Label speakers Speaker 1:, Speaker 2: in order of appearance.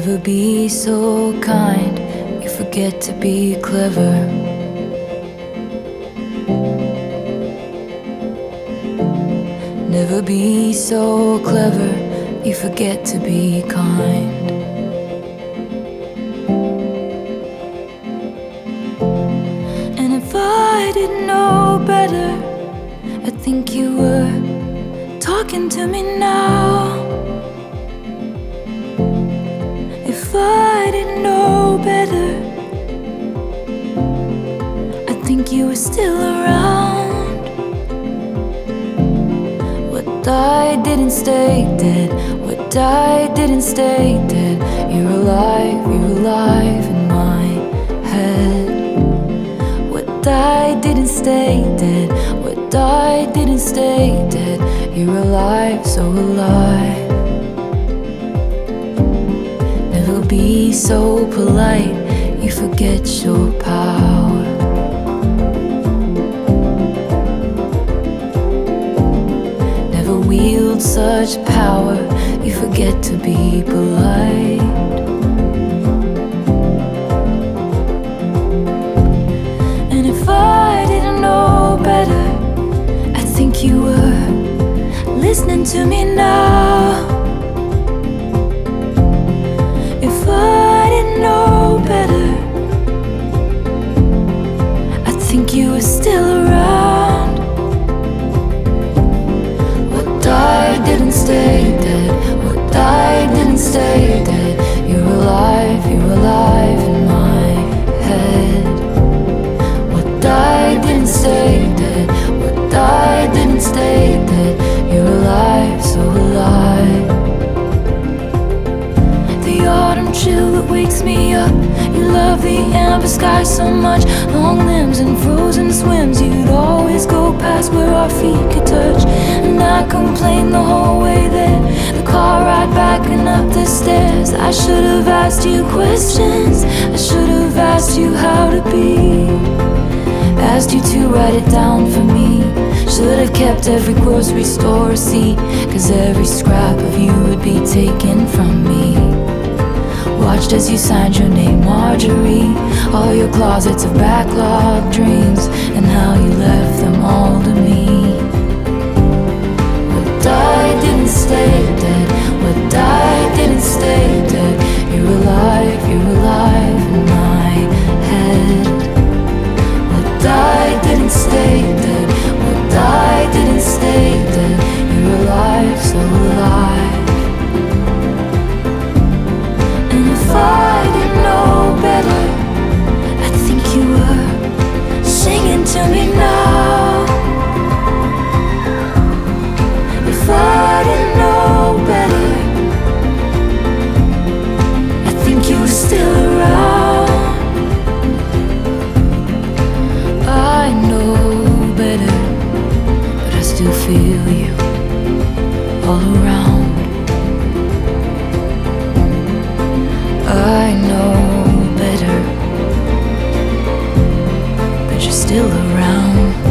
Speaker 1: Never be so kind, you forget to be clever. Never be so clever, you forget to be kind. And if I didn't know better, I think you were talking to me now. If I didn't know better, I think you were still around. What died didn't stay dead. What died didn't stay dead. You're alive in my head. What died didn't stay dead. What died didn't stay dead. You're alive, so alive. Never be so polite, you forget your power. Never wield such power, you forget to be polite. And if I didn't know better, I think you were listening to me now. If I didn't know better, I think you were still around. What died didn't stay dead. What died didn't stay dead. You're alive in my head. What died didn't stay dead. What died didn't stay dead. You're alive, so alive. The autumn chill that wakes me up. You love the amber sky so much. Long limbs and frozen swims. You'd always go past where our feet could touch. And I complained the whole way there. The car ride back and up the stairs. I should have asked you questions. I should have asked you how to be. Asked you to write it down for me. Should have kept every grocery store receipt, 'cause every scrap of you would be taken from me. Watched as you signed your name, Marjorie. All your closets of backlogged dreams, and how you left them all to me. What died didn't stay dead. What died didn't stay dead. You're alive in my head. What died didn't stay dead. What died didn't stay dead. You're alive, so alive. And if I didn't know better, I think you were singing to me now. If I didn't know better, I think you were still around. I know better, but I still feel you all around. I know better, but you're still around.